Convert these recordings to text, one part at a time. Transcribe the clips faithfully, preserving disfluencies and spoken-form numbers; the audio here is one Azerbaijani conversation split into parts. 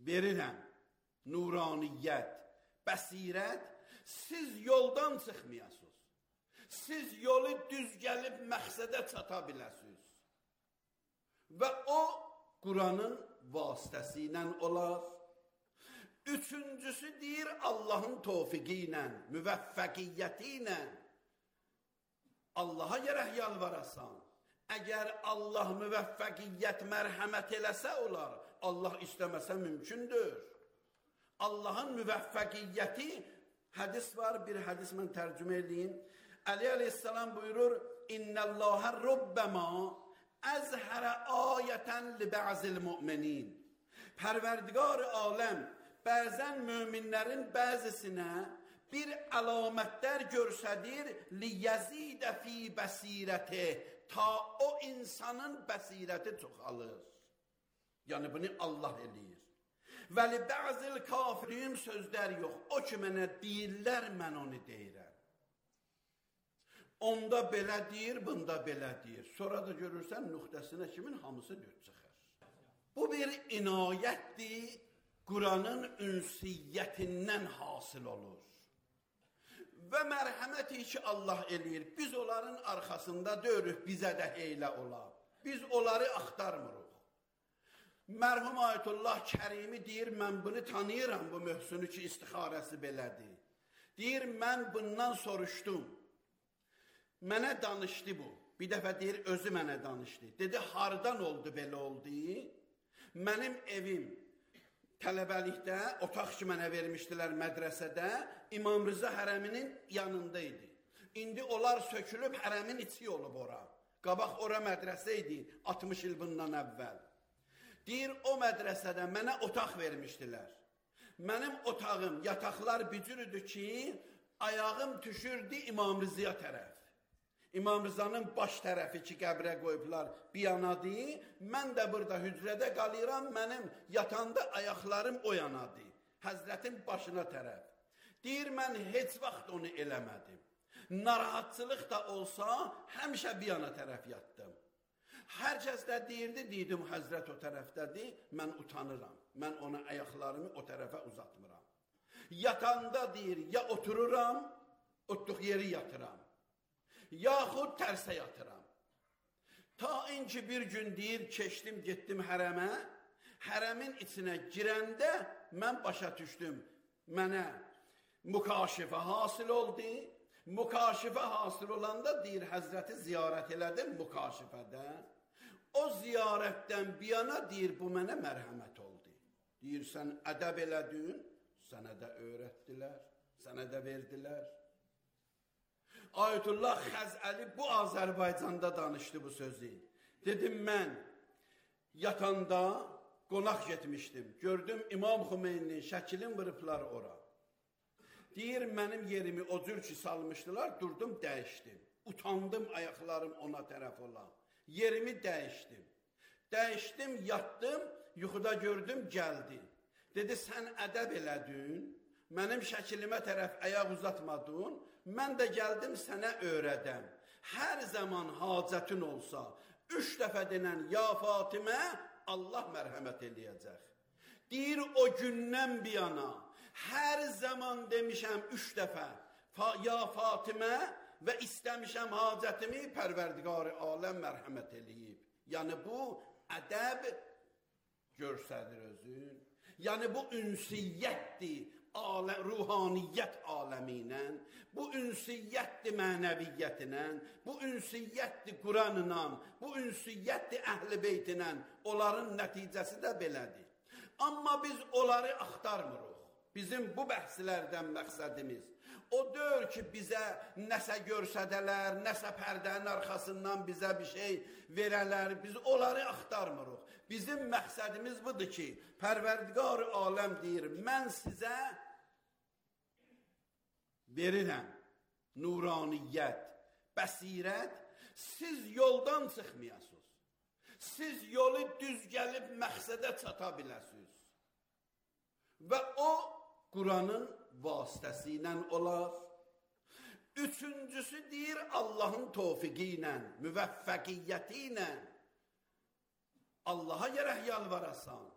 verirəm nuraniyyət, bəsirət, siz yoldan çıxmayasınız. Siz yolu düz gəlib məqsədə çata biləsiniz. Və o, Quranın vasitəsi ilə olar. Üçüncüsü deyir, Allahın tövfiqi ilə, müvəffəqiyyəti ilə Allaha gərək yalvarasan. Əgər Allah müvəffəqiyyət, mərhəmət eləsə olar, Allah istəməsə mümkündür. Allahın müvəffəqiyyəti, hədis var, bir hədis mən tərcümə edeyim. Əli aleyhissalam buyurur, İnnəllâhə rubbəmə əzhərə ayətən li bə'zil mü'minin. Pərverdigar-ı aləm bəzən möminlərin bəzisinə bir əlamətlər görsədir, liyəzidə fi bəsirəti, ta o insanın bəsirəti çoxalır. Yəni, bunu Allah eləyir. Vəli bəzil kafirin sözlər yox. O ki, mənə deyirlər, mən onu deyirəm. Onda belə deyir, bunda belə deyir. Sonra da görürsən, nöqtəsinə kimin hamısı död çıxır. Bu bir inayətdir, Quranın ünsiyyətindən hasıl olur. Və mərhəməti ki, Allah eləyir. Biz onların arxasında döyürük, bizə də heylə ola. Biz onları axtarmırıq. Mərhum Ayətullah Kərimi deyir, mən bunu tanıyıram, bu möhsünü ki, istixarəsi belədir. Deyir, mən bundan soruşdum. Mənə danışdı bu. Bir dəfə deyir, özü mənə danışdı. Dedi, hardan oldu, belə oldu? Mənim evim tələbəlikdə, otaq ki, mənə vermişdilər mədrəsədə, İmam Rıza hərəminin yanında idi. İndi onlar sökülüb, hərəmin içi olub ora. Qabaq ora mədrəsə idi, altmış il bundan əvvəl. Deyir, o mədrəsədə mənə otaq vermişdilər. Mənim otağım, yataqlar bücürüdür ki, ayağım düşürdü İmam Rıza'ya tərəf. İmam Rıza'nın baş tərəfi ki, qəbrə qoyublar bir yanadır. Mən də burada hücrədə qalıram, mənim yatanda ayaqlarım o yanadır. Həzrətin başına tərəf. Deyir, mən heç vaxt onu eləmədim. Narahatçılıq da olsa, həmişə bir yana tərəf yatdım. Hər kəs də deyirdi, deydim, Həzrət o tərəfdədir, mən utanıram. Mən ona ayaqlarımı o tərəfə uzatmıram. Yatanda deyir, ya otururam, otluq yeri yatıram. Yaxud tərsə yatıram. Ta inki bir gün deyir, keçdim, getdim hərəmə, hərəmin içinə girəndə mən başa düşdüm. Mənə mükaşifə hasıl oldu. Mükaşifə hasıl olanda deyir, Həzrəti ziyarət elədim mükaşifədə. O ziyarətdən bir yana deyir, bu mənə mərhəmət oldu. Deyir, sən ədəb elədin, sənə də öyrətdilər, sənə də verdilər. Ayətullah Xəzəli bu Azərbaycanda danışdı bu sözü. Dedim, mən yatanda qonaq getmişdim. Gördüm, İmam Xümeyninin şəklini vırıblar ora. Deyir, mənim yerimi o cür ki salmışdılar, durdum, dəyişdim. Utandım ayaqlarım ona tərəf ola. Yerimi dəyişdim. Dəyişdim, yatdım, yuxuda gördüm, gəldi. Dedi, sən ədəb elədin, mənim şəklimə tərəf ayaq uzatmadın, mən də gəldim sənə öyrədəm. Hər zaman hacətin olsa, üç dəfə denən ya Fatimə, Allah mərhəmət eləyəcək. Deyir, o gündən bir yana, hər zaman demişəm üç dəfə, ya Fatimə və istəmişəm hacətimi, Pərverdigar-ı aləm mərhəmət eləyib. Yəni bu ədəb görsədir özün. Yəni bu ünsiyyətdir. Aləm, ruhaniyyət aləminə, bu ünsiyyətdir mənəviyyətinə, bu ünsiyyətdir Quranla, bu ünsiyyətdir Əhl-i Beytinə, onların nəticəsi də belədir. Amma biz onları axtarmırıq. Bizim bu bəhslərdən məqsədimiz o deyil ki, bizə nəsə görsədələr, nəsə pərdənin arxasından bizə bir şey verələr, biz onları axtarmırıq. Bizim məqsədimiz budur ki, Pərverdigar-ı aləm deyir, mən sizə verirəm nuraniyyət, bəsirət, siz yoldan çıxmayasınız. Siz yolu düz gəlib məqsədə çata biləsiniz. Və o, Quranın vasitəsi ilə olar. Üçüncüsü deyir, Allahın tövfiqi ilə, müvəffəqiyyəti ilə Allaha gərək yalvarasan.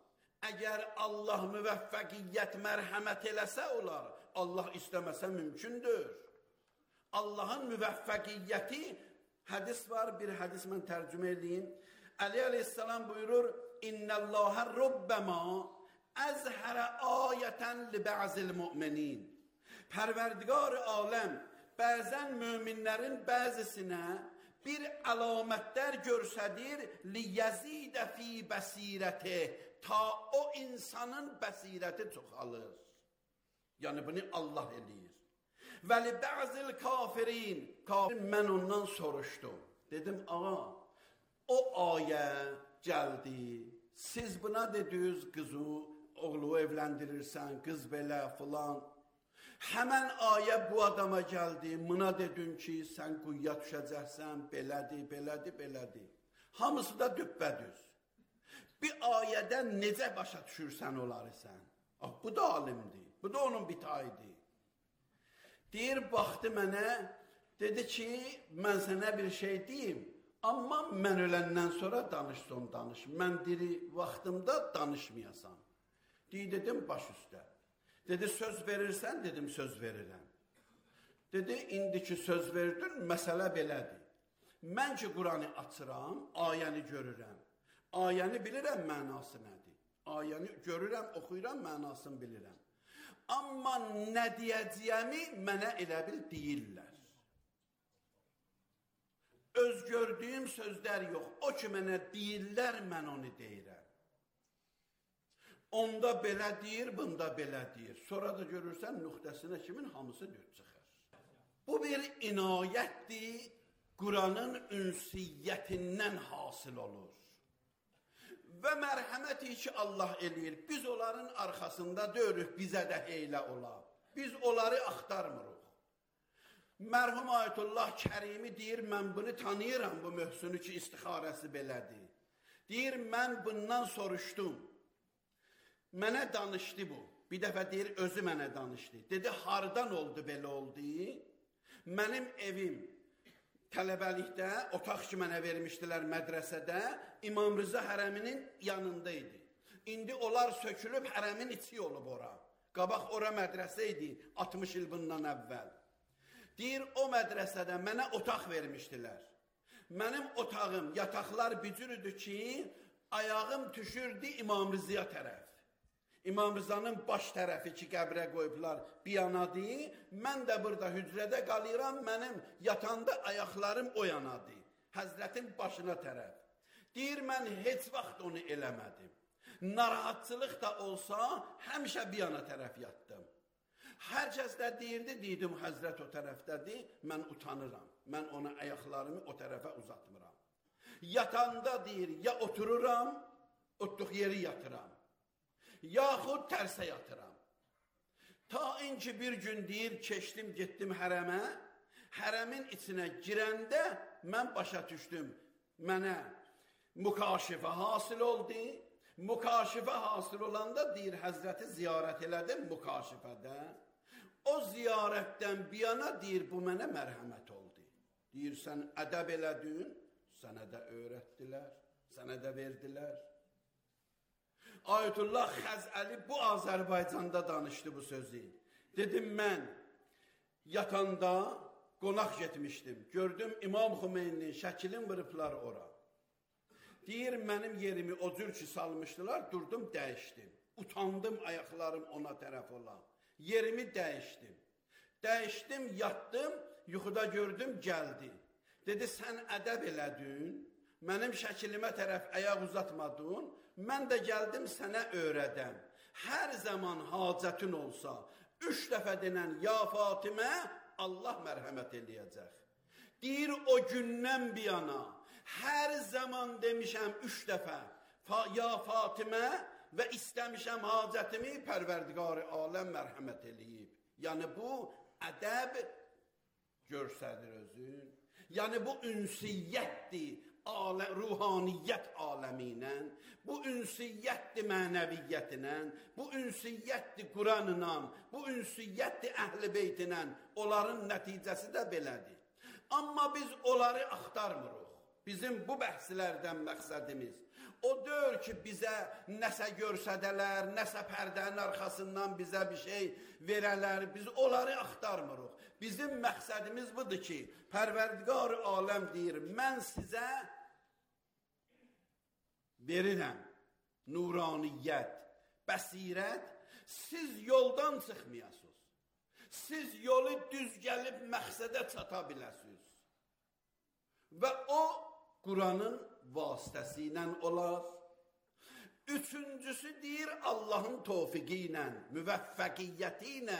Əgər Allah müvəffəqiyyət mərhəmət eləsə olar, Allah istəməsə mümkündür. Allahın müvəffəqiyyəti, hədis var, bir hədis mən tərcümə edeyim. Əli aleyhissalam buyurur, İnnəllâhə rubbəmə əzhərə ayətən li bə'zil mü'minin. Pərverdigar aləm bəzən möminlərin bəzisinə bir əlamətlər görsədir, liyəzidə fi bəsirəti, ta o insanın bəsirəti çoxalır. Yəni bunu Allah eləyir. Və li bə'zil kafirin, kafir, mən ondan soruşdum. Dedim, ağa, o ayə gəldi, siz buna dediniz qızı, oğlu evləndirirsən, qız belə filan. Həmən ayə bu adama gəldi, buna dedin ki, sən quyuya düşəcəksən, belədir, belədir, belədir. Hamısı da düppədüz. Bir ayədən necə başa düşürsən onları sən? Ah, bu da alimdir, bu da onun bitayıdır. Deyir, baxdı mənə, dedi ki, mən sənə bir şey deyim, amma mən öləndən sonra danışson danış. Mən diri vaxtımda danışmayasan. Deyir, dedim, baş üstə. Dedi, söz verirsən, dedim, söz verirəm. Dedi, indiki söz verdin, məsələ belədir. Mən ki, Quranı açıram, ayəni görürəm. Ayəni bilirəm, mənası nədir. Ayəni görürəm, oxuyuram, mənasını bilirəm. Amma nə deyəcəyəmi mənə elə bil deyirlər. Öz gördüyüm sözlər yox. O ki, mənə deyirlər, mən onu deyirəm. Onda belə deyir, bunda belə deyir. Sonra da görürsən, nöqtəsinə kimin hamısı dörd çıxır. Bu bir inayətdir, Quranın ünsiyyətindən hasıl olur. Və mərhəməti ki, Allah eləyir. Biz onların arxasında döyürük, bizə də heylə ola. Biz onları axtarmırıq. Mərhum Ayətullah Kərimi deyir, mən bunu tanıyıram, bu möhsünü ki, istixarəsi belədir. Deyir, mən bundan soruşdum. Mənə danışdı bu. Bir dəfə deyir, özü mənə danışdı. Dedi, hardan oldu belə oldu? Mənim evim tələbəlikdə, otaq ki mənə vermişdilər mədrəsədə, İmam Rıza hərəminin yanında idi. İndi onlar sökülüb hərəmin içi olub ora. Qabaq ora mədrəsə idi, altmış il bundan əvvəl. Deyir, o mədrəsədə mənə otaq vermişdilər. Mənim otağım, yataqlar bücürüdür ki, ayağım düşürdü İmam Rıza'ya tərəf. İmam Rıza'nın baş tərəfi ki, qəbrə qoyublar bir yanadır. Mən də burada hücrədə qalıram, mənim yatanda ayaqlarım o yanadır. Həzrətin başına tərəf. Deyir, mən heç vaxt onu eləmədim. Narahatçılıq da olsa, həmişə bir yana tərəf yatdım. Hər kəs də deyirdi, deydim, Həzrət o tərəfdədir, mən utanıram. Mən ona ayaqlarımı o tərəfə uzatmıram. Yatanda deyir, ya otururam, otluq yeri yatıram. Yaxud tərsə yatıram. Ta inki bir gün deyir, keçdim, getdim hərəmə, hərəmin içinə girəndə mən başa düşdüm, mənə mükaşifə hasıl oldu. Mükaşifə hasıl olanda deyir, Həzrəti ziyarət elədim mükaşifədə. O ziyarətdən bir yana deyir, bu mənə mərhəmət oldu. Deyir, sən ədəb elədin, sənə də öyrətdilər, sənə də verdilər. Ayətullah Xəzəli bu Azərbaycanda danışdı bu sözü. Dedim, mən yatanda qonaq getmişdim. Gördüm, İmam Xümeyninin şəkilin vırıblar ora. Deyir, mənim yerimi o cür ki salmışdılar, durdum, dəyişdim. Utandım ayaqlarım ona tərəf ola. Yerimi dəyişdim. Dəyişdim, yatdım, yuxuda gördüm, gəldi. Dedi, sən ədəb elədin, mənim şəkilimə tərəf ayaq uzatmadın, mən də gəldim sənə öyrədəm. Hər zaman hacətin olsa, üç dəfə denən ya Fatimə, Allah mərhəmət eləyəcək. Deyir, o gündən bir yana, hər zaman demişəm üç dəfə, ya Fatimə və istəmişəm hacətimi, Pərverdigar-ı aləm mərhəmət eləyib. Yəni bu ədəb görsədir özün. Yəni bu ünsiyyətdir. Aləm, ruhaniyyət aləminə, bu ünsiyyətdir mənəviyyətinə, bu ünsiyyətdir Quranla, bu ünsiyyətdir Əhl-i Beytinə, onların nəticəsi də belədir. Amma biz onları axtarmırıq. Bizim bu bəhslərdən məqsədimiz, O deyir ki, bizə nəsə görsədələr, nəsə pərdənin arxasından bizə bir şey verələr, biz onları axtarmırıq. Bizim məqsədimiz budur ki, Pərverdigar aləm deyir, mən sizə verirəm nuraniyyət, bəsirət, siz yoldan çıxmayasınız. Siz yolu düz gəlib məqsədə çata biləsiniz. Və o, Quranın vasitəsi ilə olar. Üçüncüsü deyir, Allahın tövfiqi ilə, müvəffəqiyyəti ilə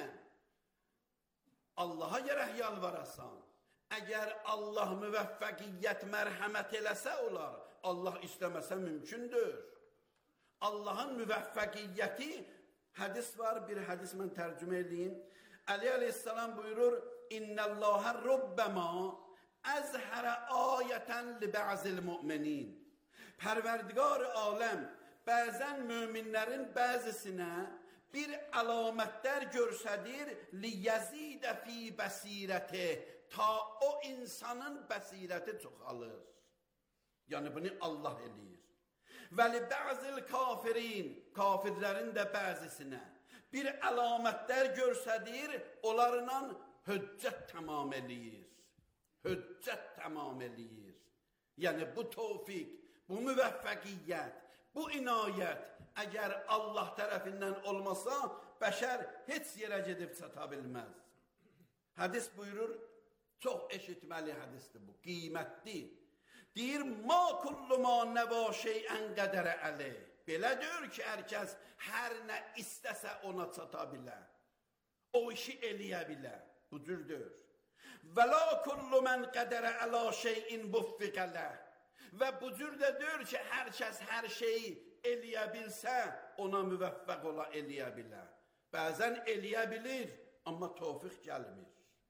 Allaha gərək yalvarasan. Əgər Allah müvəffəqiyyət, mərhəmət eləsə olar, Allah istəməsə mümkündür. Allahın müvəffəqiyyəti, hədis var, bir hədis mən tərcümə edeyim. Əli əleyhissalam buyurur, İnnəllâhə rubbəmâ əzhərə ayətən li bə'zil mü'minin. Pərverdigar aləm bəzən möminlərin bəzisinə bir əlamətlər görsədir li yəzidə fi bəsirəti, ta o insanın bəsirəti çoxalır. Yəni bunu Allah eləyir. Və li bə'zil kafirin, kafirlərin də bəzisinə bir əlamətlər görsədir, onlarla hüccət tamam eləyir. Hüccət tamam eləyir. Yəni bu tövfiq, bu müvəffəqiyyət, bu inayət əgər Allah tərəfindən olmasa, bəşər heç yerə gedib çata bilməz. Hədis buyurur, çox eşitməli hədisdir bu, qiymətli. Deyir, ma kullu ma nəva şeyən qədərə əleyh. Belə deyir ki, hər kəs hər nə istəsə ona çata bilər. O işi eləyə bilər. Bu cürdür. Və la kullu mən qədərə əla şeyin buffiqələ. Və bu cürdə deyir ki, hər kəs hər şeyi eləyə bilsə, ona müvəffəq ola eləyə bilər. Bəzən eləyə bilir, amma tövfiq gəlmir.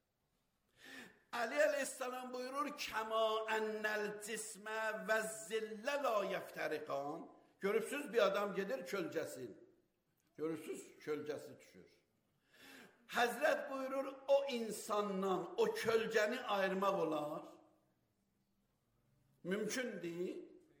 Əli əleyhissalam buyurur, kəma ennəl cismə və zillə la yəftəriqan. Görürsünüz, bir adam gedir kölgəsin. Görürsünüz, kölgəsi düşür. Həzrət buyurur, o insandan o kölgəni ayırmaq olar. Mümkün deyil.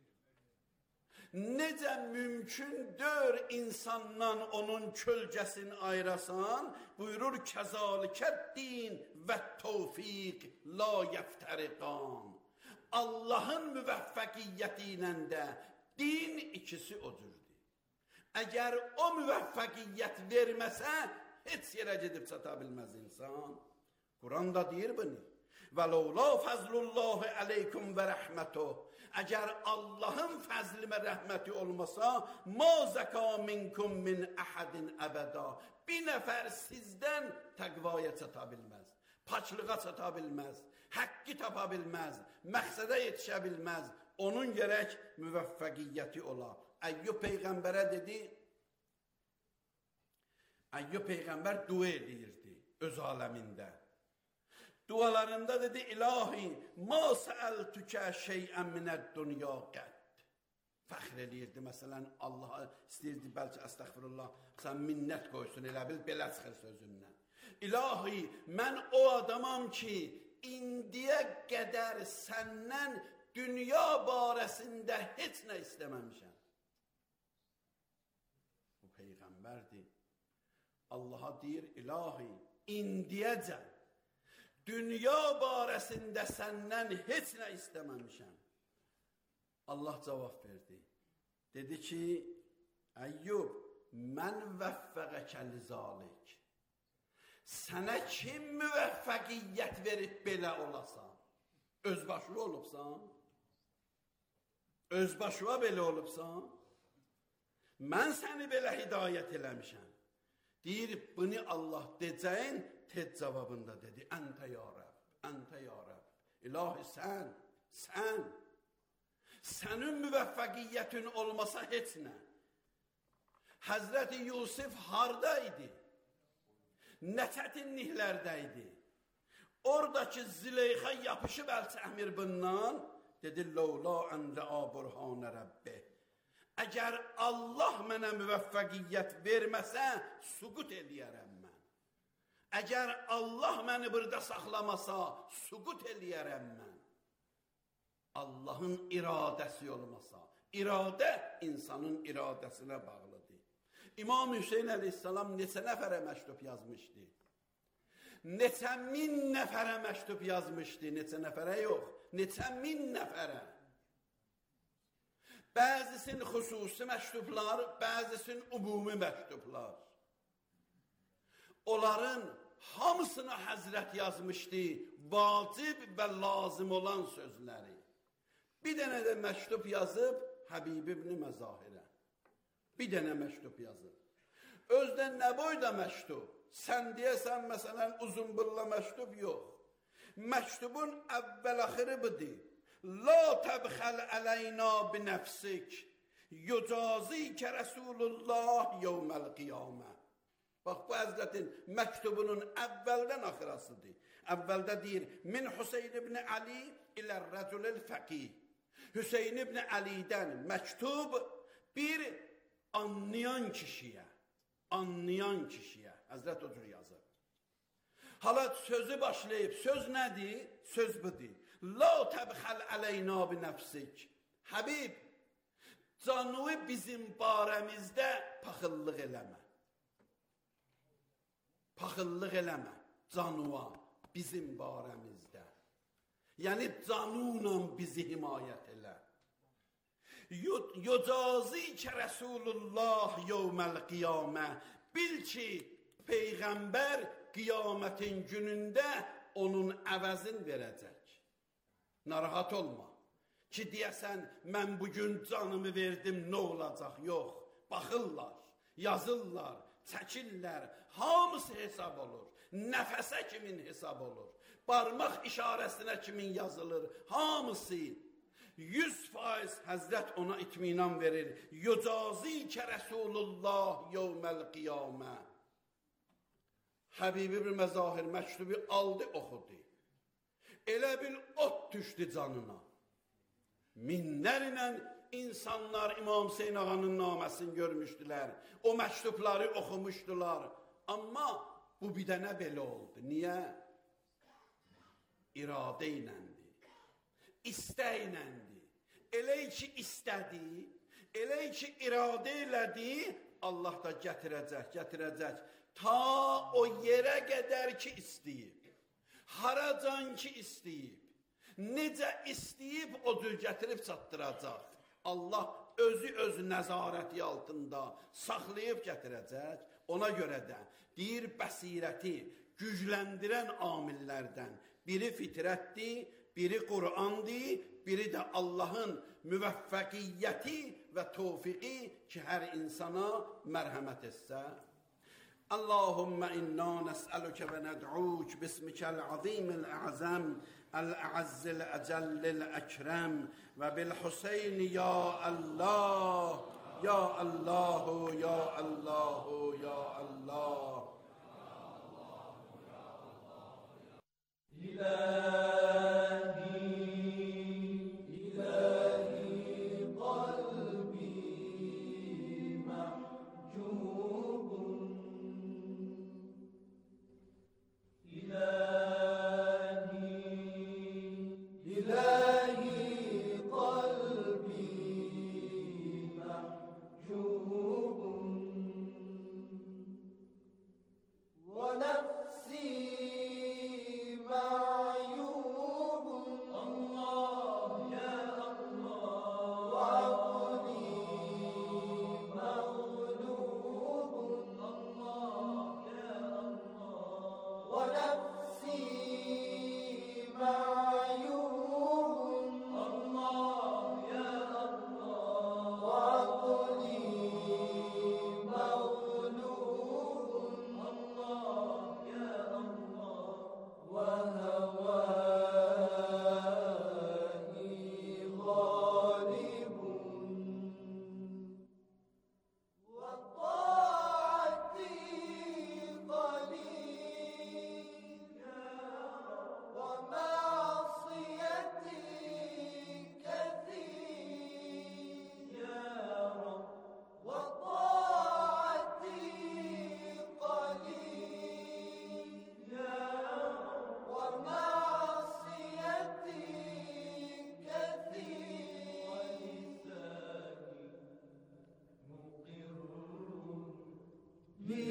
Necə mümkündür insandan onun kölgəsini ayırasan, buyurur, kəzalikət din və tövfiq la yəftəriqan. Allahın müvəffəqiyyəti ilə də din ikisi o cürdür. Əgər o müvəffəqiyyət verməsə, heç yerə gedib çata bilməz insan. Quran da deyir bunu. Və ləvla fəzlullahi əleykum və rəhmətuh. Əgər Allahın fəzli və rəhməti olmasa, ma zəka minkum min əhədin əbəda. Bir nəfər sizdən təqvaya çata bilməz, paçlığa çata bilməz, həqqi tapa bilməz, məqsədə yetişə bilməz. Onun gərək müvəffəqiyyəti ola. Əyyub Peyğəmbərə dedi, Əyyub Peyğəmbər dua edirdi öz aləmində. Dualarında dedi, İlahi, ma səəltükə şeyən minəd dünya qədd. Fəxr edirdi, məsələn, Allaha istəyirdi, bəlkə əstəğfirullah, sən minnət qoysun, elə bil, belə çıxır sözündən. İlahi, mən o adamam ki, indiyə qədər səndən dünya barəsində heç nə istəməmişəm. Bu Peyğəmbərdir. Allaha deyir, İlahi, indiyəcən dünya barəsində səndən heç nə istəməmişəm. Allah cavab verdi. Dedi ki, Əyyub, mən vəffəqəkə lizalik. Sənə kim müvəffəqiyyət verib belə olasan? Özbaşlı olubsan? Özbaşıva belə olubsan? Mən səni belə hidayət eləmişəm. Deyir, bunu Allah decəyin, tez cavabında dedi, əntə ya Rəbb, əntə ya Rəbb. İlahi sən, sən, sənin müvəffəqiyyətin olmasa heç nə. Həzrəti Yusuf haradaydı? Nə çətinliklərdəydi? Oradakı Züleyxa yapışıb əl-çəhmir bundan, dedi, Ləvla əndə aburhanə Rəbbi. Əgər Allah mənə müvəffəqiyyət verməsə, suqut eləyərəm mən. Əgər Allah məni burada saxlamasa, suqut eləyərəm mən. Allahın iradəsi olmasa, İradə insanın iradəsinə bağlıdır. İmam Hüseyin əleyhissalam neçə nəfərə məktub yazmışdı? Neçə min nəfərə məktub yazmışdı? Neçə nəfərə yox, neçə min nəfərə. Bəzisin xüsusi məktublar, bəzisin ümumi məktublar. Onların hamısına Həzrət yazmışdı, vacib və lazım olan sözləri. Bir dənə də məktub yazıb Həbib ibn Məzahirə. Bir dənə məktub yazıb. Özdən nə boyda məktub? Sən deyəsən, məsələn, uzun bırla məktub yox. Məktubun əvvəl axırı budur. La təbxəl əleyna binəfsik, yücazikə Rəsulullah yevməl qiyamə. Bax, bu Həzrətin məktubunun əvvəldən axırasıdır. Əvvəldə deyir, min Hüseyin ibn Ali ilə rəculil fəqih. Hüseyin ibn Əlidən məktub bir anlayan kişiyə, anlayan kişiyə. Həzrət o cür yazır. Hala sözü başlayıb, söz nədir? Söz budur. La təbxəl əleyna binəfsik. Həbib, canını bizim barəmizdə paxıllıq eləmə. Paxıllıq eləmə canıva bizim barəmizdə. Yəni canunla bizi himayət elə. Yücazikə Rəsulullah yevməl qiyamə. Bil ki, Peyğəmbər qiyamətin günündə onun əvəzin verəcək. Narahat olma. Ki deyəsən, mən bugün canımı verdim, nə olacaq? Yox. Baxırlar, yazırlar, çəkirlər, hamısı hesab olur. Nəfəsə kimin hesab olur? Barmaq işarəsinə kimin yazılır? Hamısı. Yüz faiz Həzrət ona itminan verir. Yücazikə Rəsulullah yevməl qiyamə. Həbib ibn Məzahir məktubu aldı, oxudu. Elə bil ot düşdü canına. Minlərlə insanlar İmam Hüseyin ağanın naməsini görmüşdülər. O məktubları oxumuşdular. Amma bu bir dənə belə oldu. Niyə? İradə iləndir. İstək iləndir. Elə ki istədi, elə ki iradə elədi, Allah da gətirəcək, gətirəcək. Ta o yerə qədər ki istəyib. Haracan ki istəyib. Necə istəyib o cür gətirib çatdıracaq. Allah özü öz nəzarəti altında saxlayıb gətirəcək. Ona görə də deyir, bəsirəti gücləndirən amillərdən biri fitrətdir, biri Qur'andır, biri də Allahın müvəffəqiyyəti və tövfiqi ki, hər insana mərhəmət etsə. Allahümmə inna nəsəlükə və nəd'uk bismikəl azimil əzəm əl-əzzil əcəllil əkrəm və bil-Hüseyn ya Allah, ya Allahu, ya Allahu, ya Allah. İlahi, ilahi qalbi mahcubun. İlahi, ilahi qalbi mahcubun.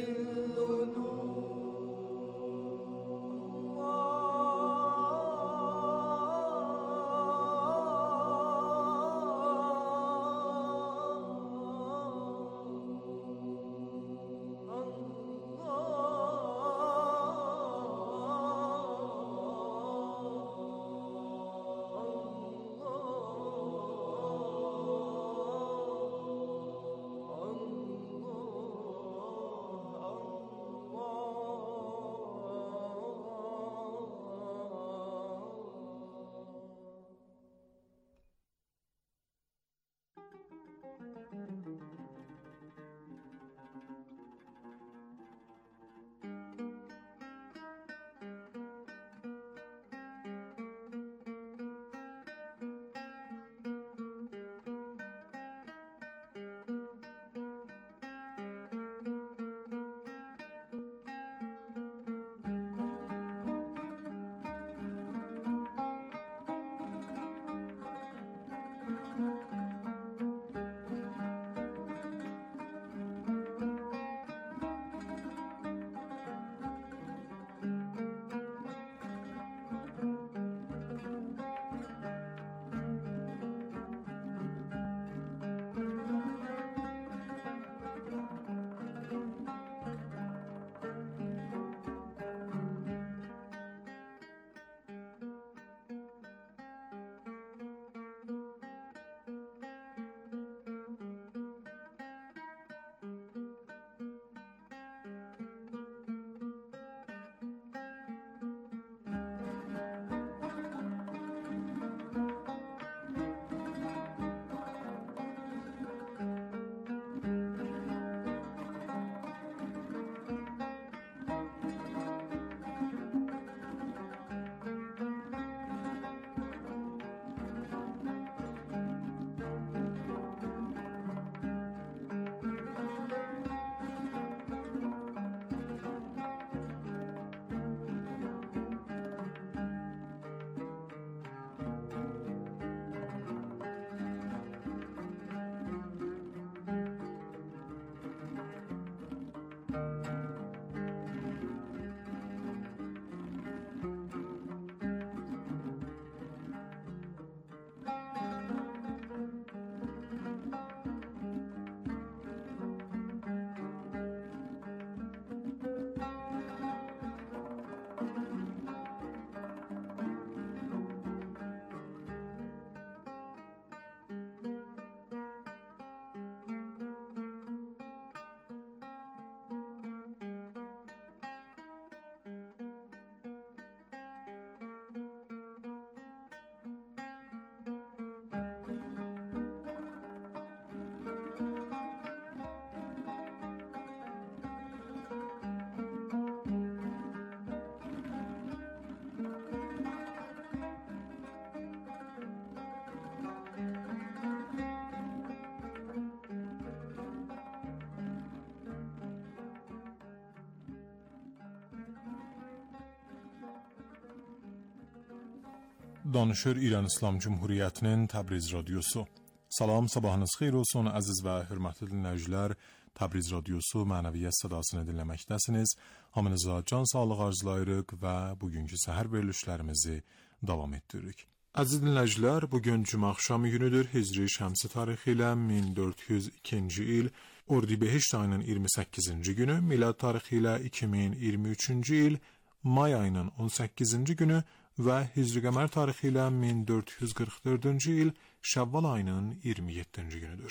Danışır İran İslam Cumhuriyyətinin Təbriz Radiosu. Salam, sabahınız xeyir olsun əziz və hörmətli dinləyicilər. Təbriz Radiosu mənəviyyət sədasını dinləməkdəsiniz. Hamınıza can sağlığı arzulayırıq və bugünkü səhər verilişlərimizi davam etdiririk. Əziz dinləyicilər, bugün cümə axşamı günüdür. Hicri şəmsi tarixi ilə min dörd yüz ikinci il, Ordibeheşt ayının iyirmi səkkizinci günü, milad tarixi ilə iki min iyirmi üçüncü il, may ayının on səkkizinci günü və Hicri qəmər tarixi ilə min dörd yüz qırx dördüncü il, Şəvval ayının iyirmi yeddinci günüdür.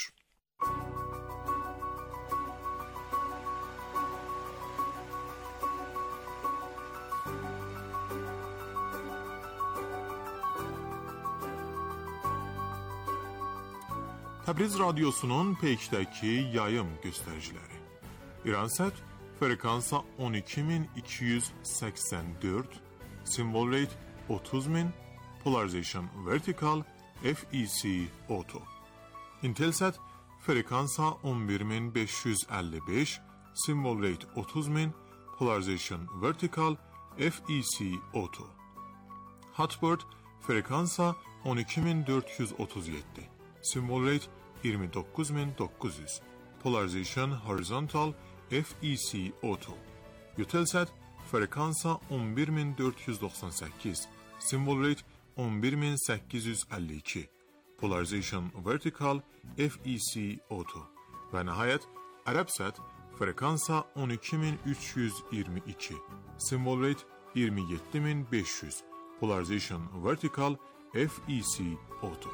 Təbriz Radyosu'nun peykdəki yayım göstəriciləri. İransət frekansa on iki min iki yüz səksən dörd, symbol rate otuz min, polarization vertical, F E C auto. Intelsat frekansa on bir min beş yüz əlli beş, symbol rate otuz min, polarization vertical, F E C auto. Hotbird frekansa on iki min dörd yüz otuz yeddi, symbol rate iyirmi doqquz min doqquz yüz, polarization horizontal, F E C Auto. Eutelsat frekansa on bir min dörd yüz doxsan səkkiz, symbol rate on bir min səkkiz yüz əlli iki, polarization vertical F E C Auto və nəhayət Arabsat frekansa on iki min üç yüz iyirmi iki, symbol rate iyirmi yeddi min beş yüz, polarization vertical F E C Auto.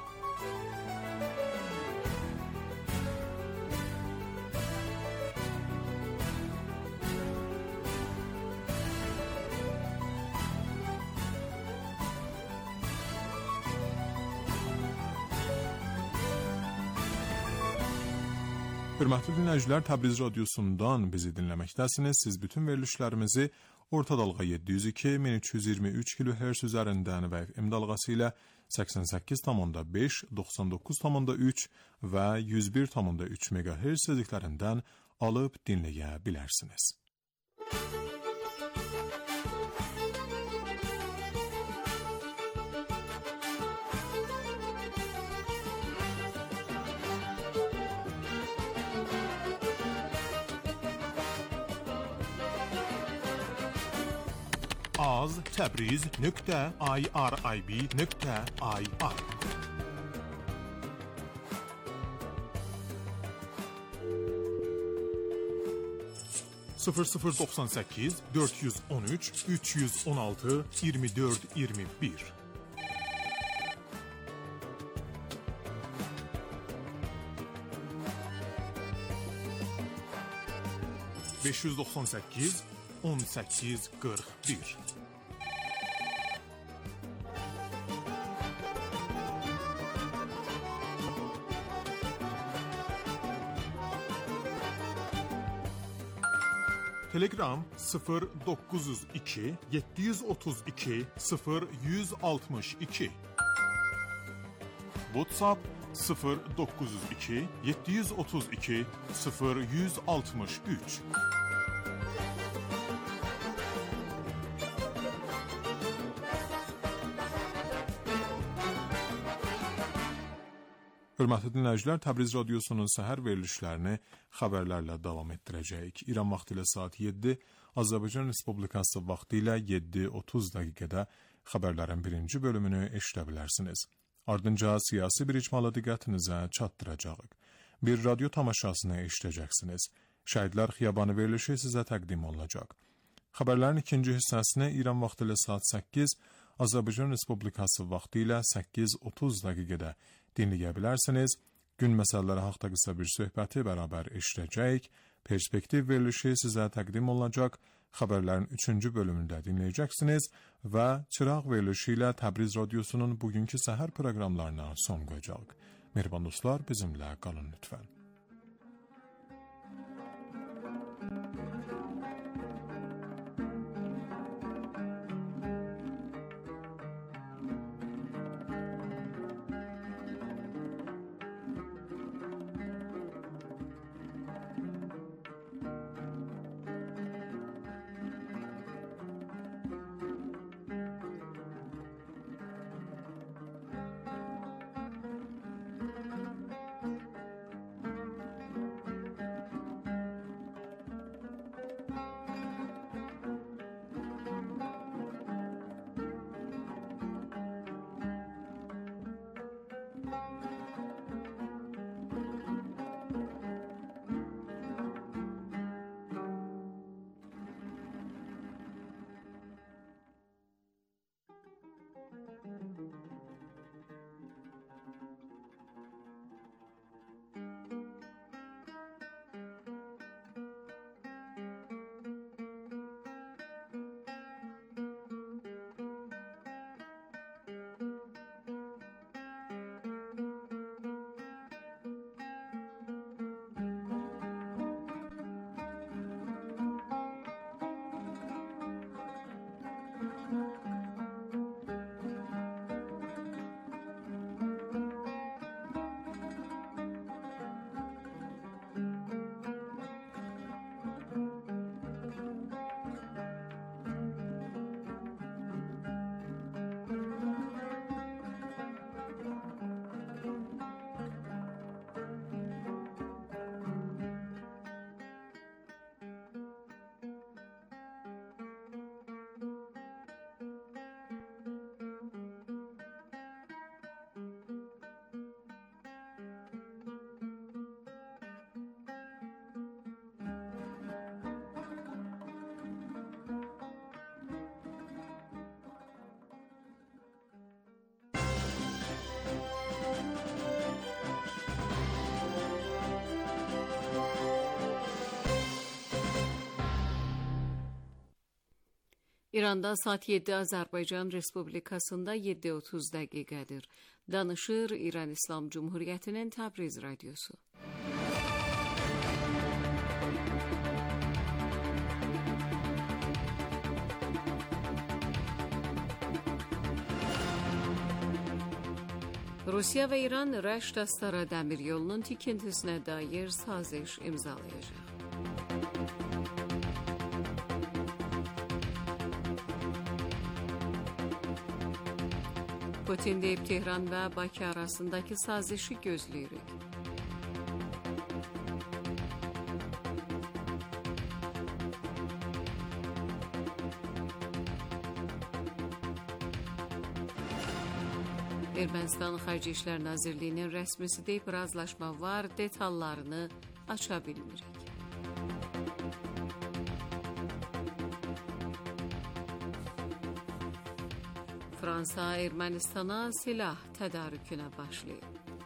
Hörmətli dinləyicilər, Təbriz radiosundan bizi dinləməkdəsiniz. Siz bütün verilişlərimizi orta dalğa yeddi yüz iki min üç yüz iyirmi üç kilohertz üzərindən və F M dalğası ilə səksən səkkiz tam beş, doxsan doqquz tam üç və yüz bir tam üç megahertz tezliklərindən alıb dinləyə bilərsiniz. az təbriz nöqtə irib nöqtə ir sıfır sıfır doxsan səkkiz dörd yüz on üç üç yüz on altı iyirmi dörd iyirmi bir beş yüz doxsan səkkiz on səkkiz qırx bir Telegram sıfır doqquz yüz iki yeddi yüz otuz iki sıfır yüz altmış iki WhatsApp sıfır doqquz yüz iki yeddi yüz otuz iki sıfır yüz altmış üç Hörmətli dinləyicilər, Təbriz radiosunun səhər verilişlərini xəbərlərlə davam etdirəcəyik. İran vaxtı ilə saat yeddi, Azərbaycan Respublikası vaxtı ilə yeddi otuz dəqiqədə xəbərlərin birinci bölümünü eşidə bilərsiniz. Ardınca siyasi bir icmalı diqqətinizə çatdıracağıq. Bir radio tamaşasını eşidəcəksiniz. Şəhidlər Xiyabanı verilişi sizə təqdim olunacaq. Xəbərlərin ikinci hissəsini İran vaxtı ilə saat səkkiz, Azərbaycan Respublikası vaxtı ilə səkkiz otuz dəqiqədə dinləyə bilərsiniz. Gün məsələləri haqda qısa bir söhbəti bərabər eşidəcəyik. Perspektiv verilişi sizə təqdim olunacaq. Xəbərlərin üçüncü bölümündə dinləyəcəksiniz və çıraq verilişi ilə Təbriz radiosunun bugünkü səhər proqramlarına son qoyacaq. Mehriban dostlar, bizimlə qalın lütfən. İranda saat yeddi, Azərbaycan Respublikasında yeddi otuz dəqiqədir. Danışır İran İslam Cumhuriyyətinin Təbriz Radyosu. Rusiya və İran Rəşd-Astara dəmir yolunun tikintisinə dair saziş imzalayacaq. Putin deyib, Tehran və Bakı arasındakı sazişi gözləyirik. Ermənistan Xarici İşlər Nazirliyinin rəsmisi deyib, razılaşma var, detallarını aça bilmirik. Fransa Ermənistana silah tədarükünə başlayıb.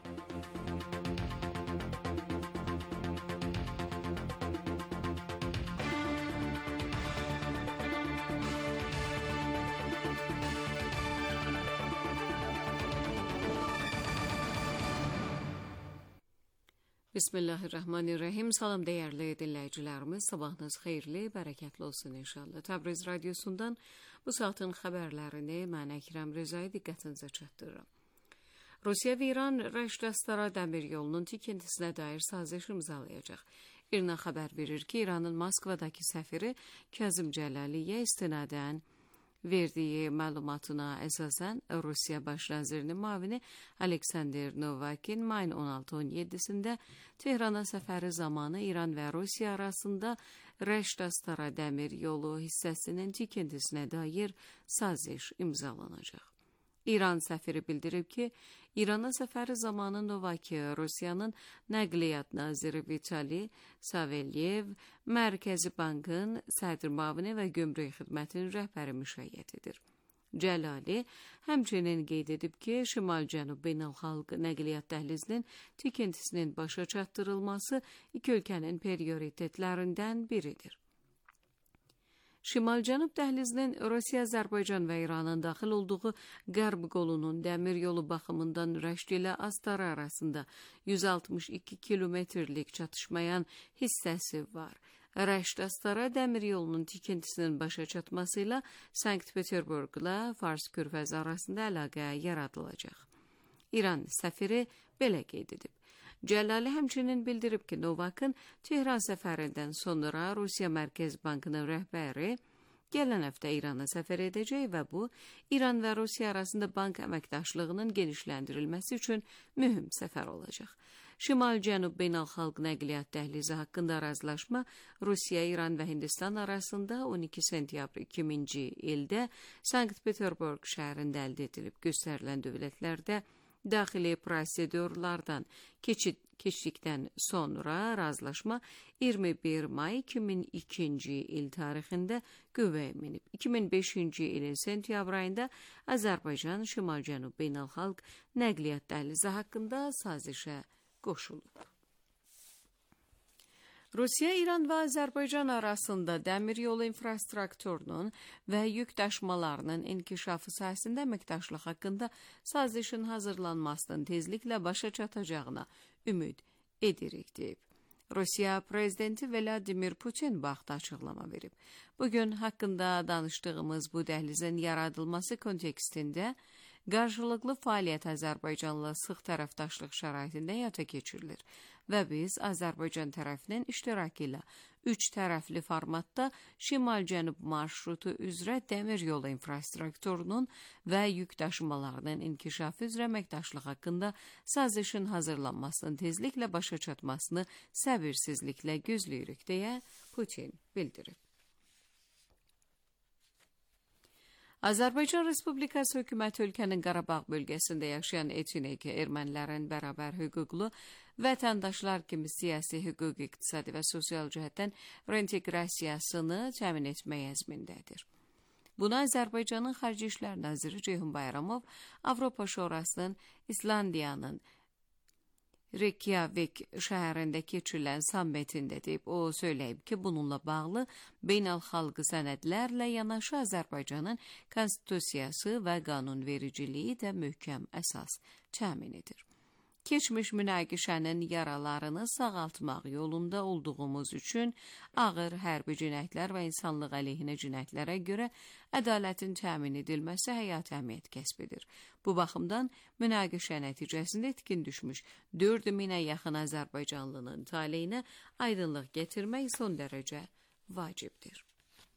Bismillahirrahmanirrahim. Salam dəyərli dinləyicilərimiz, sabahınız xeyirli, bərəkətli olsun inşallah. Təbriz Radyosundan bu saatın xəbərlərini mən Əkrəm Rızay diqqətinizə çatdırıram. Rusiya və İran Rəşd-Astara dəmir yolunun tikintisinə dair saziş imzalayacaq. İRNA xəbər verir ki, İranın Moskvadakı səfiri Kazım Cəlaliyə istinadən verdiyi məlumatına əsasən Rusiya Baş Nazirinin müavini Aleksandr Novakin mayın on altı on yeddisində Tehrana səfəri zamanı İran və Rusiya arasında Rəşd-Astara dəmir yolu hissəsinin tikintisinə dair saziş imzalanacaq. İran səfiri bildirib ki, İrana səfəri zamanı Novaki Rusiyanın nəqliyyat naziri Vitali Savelyev, Mərkəzi Bankın sədr müavini və gömrük xidmətinin rəhbəri müşəyyət edir. Cəlali həmçinin qeyd edib ki, Şimal-Cənub beynəlxalq nəqliyyat dəhlizinin tikintisinin başa çatdırılması iki ölkənin prioritetlərindən biridir. Şimal-Cənub dəhlizinin Rusiya, Azərbaycan və İranın daxil olduğu Qərb qolunun dəmir yolu baxımından Rəşd ilə Astara arasında yüz altmış iki kilometrlik çatışmayan hissəsi var. Rəşd-Astara dəmir yolunun tikintisinin başa çatmasıyla Sankt-Peterburqla Fars körfəzi arasında əlaqə yaradılacaq. İran səfiri belə qeyd edib. Cəlali həmçinin bildirib ki, Novakın Tehran səfərindən sonra Rusiya Mərkəz Bankının rəhbəri gələn həftə İrana səfər edəcək və bu, İran və Rusiya arasında bank əməkdaşlığının genişləndirilməsi üçün mühüm səfər olacaq. Şimal-Cənub beynəlxalq nəqliyyat dəhlizi haqqında razılaşma Rusiya, İran və Hindistan arasında on iki sentyabr iki minci ildə Sankt-Peterburq şəhərində əldə edilib. Göstərilən dövlətlərdə daxili prosedurlardan keçid, keçdikdən sonra razılaşma iyirmi bir may iki min ikinci il tarixində qüvvəyə minib. iki min beşinci ilin sentyabr ayında Azərbaycan Şimal-Cənub beynəlxalq nəqliyyat dəhlizi haqqında sazişə qoşulub. Rusiya, İran və Azərbaycan arasında dəmir yolu infrastrukturunun və yük daşımalarının inkişafı sahəsində əməkdaşlıq haqqında sazişin hazırlanmasının tezliklə başa çatacağına ümid edirik, deyib. Rusiya prezidenti Vladimir Putin bu haqda açıqlama verib. Bugün haqqında danışdığımız bu dəhlizin yaradılması kontekstində qarşılıqlı fəaliyyət Azərbaycanla sıx tərəfdaşlıq şəraitində həyata keçirilir və biz Azərbaycan tərəfinin iştirakı ilə üç tərəfli formatda Şimal-Cənub marşrutu üzrə dəmir yolu infrastrukturunun və yük daşımalarının inkişafı üzrə əməkdaşlıq haqqında sazişin hazırlanmasının tezliklə başa çatmasını səbirsizliklə gözləyirik, deyə Putin bildirib. Azərbaycan Respublikası hökuməti ölkənin Qarabağ bölgəsində yaşayan etnik ermənilərin bərabər hüquqlu vətəndaşlar kimi siyasi, hüquqi, iqtisadi və sosial cəhətdən reinteqrasiyasını təmin etmək əzmindədir. Buna Azərbaycanın Xarici İşlər Naziri Ceyhun Bayramov, Avropa Şurasının İslandiyanın Reykjavik şəhərində keçirilən sammitində deyib. O söyləyib ki, bununla bağlı beynəlxalqı sənədlərlə yanaşı Azərbaycanın konstitusiyası və qanunvericiliyi də möhkəm əsas təmin edir. Keçmiş münaqişənin yaralarını sağaltmaq yolunda olduğumuz üçün ağır hərbi cinayətlər və insanlıq əleyhinə cinayətlərə görə ədalətin təmin edilməsi həyati əhəmiyyət kəsb edir. Bu baxımdan münaqişə nəticəsində itkin düşmüş dörd minə yaxın Azərbaycanlının taleyinə aydınlıq gətirmək son dərəcə vacibdir.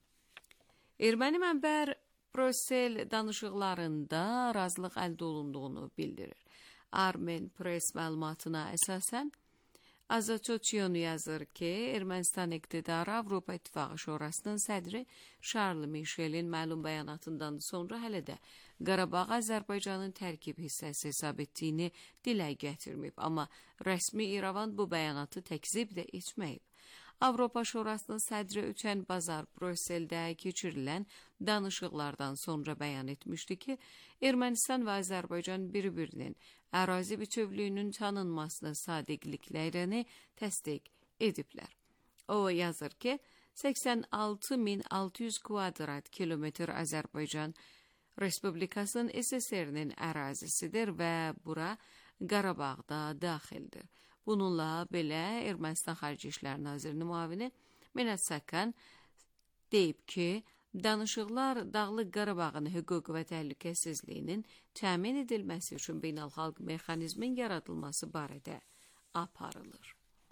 Erməni mənbər Brüssel danışıqlarında razılıq əldə olunduğunu bildirir. Armen Press məlumatına əsasən Azatotyon yazır ki, Ermənistan iqtidarı Avropa İttifaqı Şurasının sədri Charles Michelin məlum bəyanatından sonra hələ də Qarabağ Azərbaycanın tərkib hissəsi hesab etdiyini dilə gətirməyib, amma rəsmi İrəvan bu bəyanatı təkzib də etməyib. Avropa Şurasının sədri ötən bazar Brüsseldə keçirilən danışıqlardan sonra bəyan etmişdi ki, Ermənistan və Azərbaycan bir-birinin ərazi bütövlüyünün tanınmasına sadiqliklərini təsdiq ediblər. O yazır ki, səksən altı min altı yüz kvadrat kilometr Azərbaycan Respublikasının S S R-nin ərazisidir və bura Qarabağda daxildir. Bununla belə Ermənistan Xarici İşlər Nazirinin müavini Minət Sakan deyib ki, danışıqlar Dağlıq Qarabağın hüquq və təhlükəsizliyinin təmin edilməsi üçün beynəlxalq mexanizmin yaradılması barədə aparılır.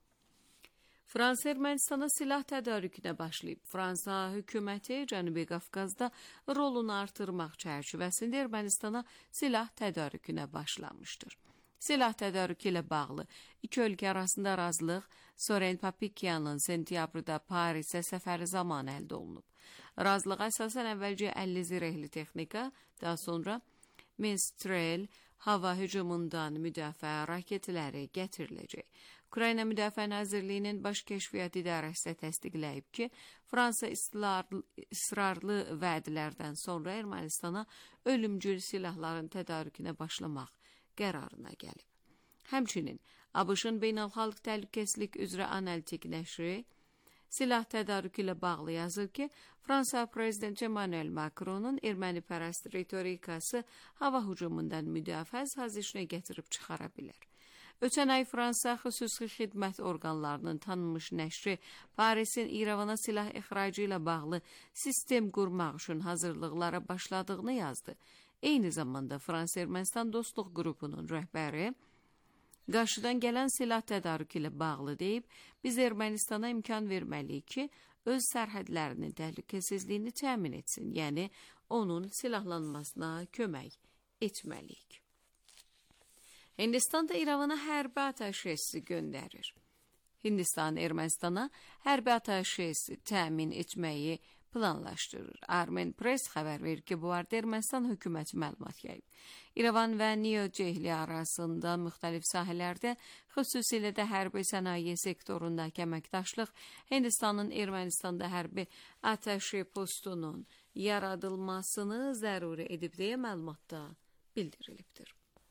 Fransa Ermənistana silah tədarükünə başlayıb. Fransa hökuməti Cənubi Qafqazda rolunu artırmaq çərçivəsində Ermənistana silah tədarükünə başlamışdır. Silah tədarükü ilə bağlı iki ölkə arasında razılıq Soren Papikyanın sentyabrda Parisə səfəri zamanı əldə olunub. Razılığa əsasən əvvəlcə əlli zirehli texnika, daha sonra Mistral hava hücumundan müdafiə raketləri gətiriləcək. Ukrayna Müdafiə Nazirliyinin Baş Kəşfiyyat İdarəsi də təsdiqləyib ki, Fransa israrlı vədlərdən sonra Ermənistana ölümcül silahların tədarükünə başlamaq qərarına gəlib. Həmçinin ABŞ-ın Beynəlxalq Təhlükəsizlik üzrə analitik nəşri silah tədarükü ilə bağlı yazır ki, Fransa prezidenti Emmanuel Macronun ermənipərəst ritorikası hava hücumundan müdafiə sazişinə gətirib çıxara bilər. Ötən ay Fransa xüsusi xidmət orqanlarının tanınmış nəşri Parisin İrəvana silah ixracı ilə bağlı sistem qurmaq üçün hazırlıqlara başladığını yazdı. Eyni zamanda Fransa Ermənistan Dostluq qrupunun rəhbəri qarşıdan gələn silah tədarükü ilə bağlı deyib, biz Ermənistana imkan verməliyik ki, öz sərhədlərinin təhlükəsizliyini təmin etsin, yəni onun silahlanmasına kömək etməliyik. Hindistan da İrəvana hərbi atəşkəsi göndərir. Hindistan Ermənistana hərbi atəşkəsi təmin etməyi planlaşdırır. Armen Press xəbər verir ki, bu arada Ermənistan hökuməti məlumat yayıb. İrəvan və New Delhi arasında müxtəlif sahələrdə, xüsusilə də hərbi sənaye sektorundakı əməkdaşlıq Hindistanın Ermənistanda hərbi atəşi postunun yaradılmasını zəruri edib deyə məlumatda bildirilibdir.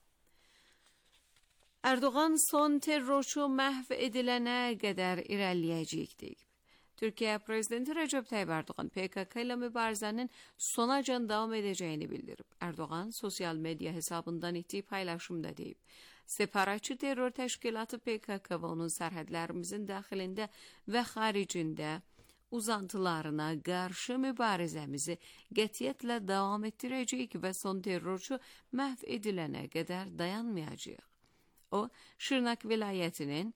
Erdoğan son terrorçu məhv edilənə qədər irəliləyəcəyik deyib. Türkiyə Prezidenti Recep Tayyip Erdoğan P K K ilə mübarizənin sonacan davam edəcəyini bildirib. Erdoğan sosial media hesabından etdiyi paylaşımda deyib. Separatçı terror təşkilatı P K K və onun sərhədlərimizin daxilində və xaricində uzantılarına qarşı mübarizəmizi qətiyyətlə davam etdirəcəyik və son terrorçu məhv edilənə qədər dayanmayacağıq. O, Şırnak vilayətinin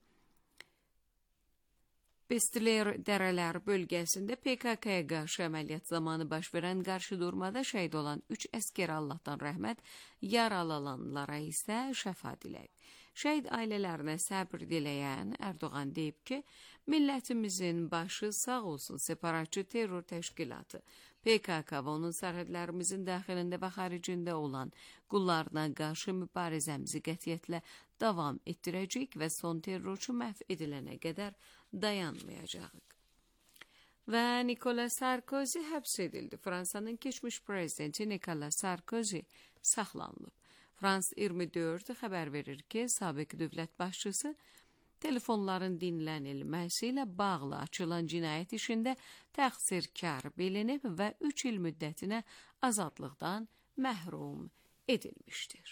Bestler dərələr bölgəsində P K K-ya qarşı əməliyyat zamanı baş verən qarşı durmada şəhid olan üç əskər Allahdan rəhmət, yaralananlara isə şəfa diləyib. Şəhid ailələrinə səbr diləyən Erdoğan deyib ki, millətimizin başı sağ olsun separatçı terror təşkilatı P K K və onun sərhədlərimizin daxilində və xaricində olan qullarına qarşı mübarizəmizi qətiyyətlə davam etdirəcəyik və son terrorçu məhv edilənə qədər dayanmayacağıq. Və Nicolas Sarkozy həbs edildi. Fransanın keçmiş prezidenti Nicolas Sarkozy saxlanılıb. Frans iyirmi dörd xəbər verir ki, sabiq dövlət başçısı telefonların dinlənilməsi ilə bağlı açılan cinayət işində təqsirkar bilinib və üç il müddətinə azadlıqdan məhrum edilmişdir.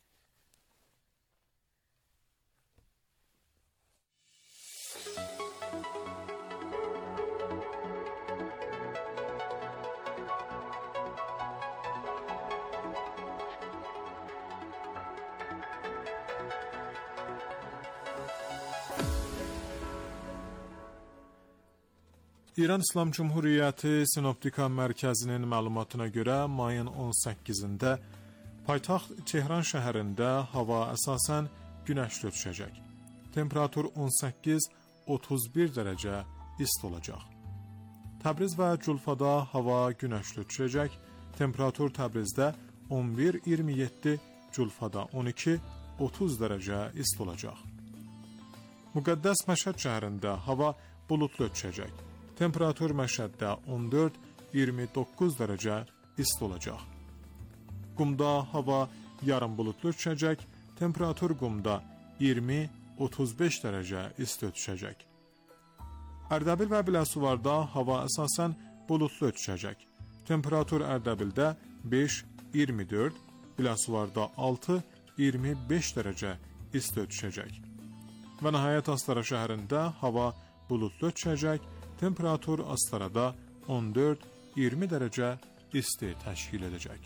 İran İslam Cumhuriyyəti Sinoptika Mərkəzinin məlumatına görə mayın on səkkizində paytaxt Tehran şəhərində hava əsasən günəşli düşəcək. Temperatur on səkkiz otuz bir dərəcə isti olacaq. Təbriz və Culfada hava günəşli düşəcək. Temperatur Təbrizdə on bir iyirmi yeddi, Culfada on iki otuz dərəcə isti olacaq. Müqəddəs Məşhəd şəhərində hava bulutlu düşəcək. Temperatur Məşhəddə on dörd iyirmi doqquz dərəcə isti olacaq. Qumda hava yarım bulutlu düşəcək. Temperatur Qumda iyirmi otuz beş dərəcə isti düşəcək. Ərdəbil və Biləsuvarda hava əsasən bulutlu düşəcək. Temperatur Ərdəbildə beş iyirmi dörd, Biləsuvarda altı iyirmi beş dərəcə isti düşəcək. Və nəhayət Astara şəhərində hava bulutlu düşəcək. Temperatur Astarada on dörd iyirmi dərəcə isti təşkil edəcək.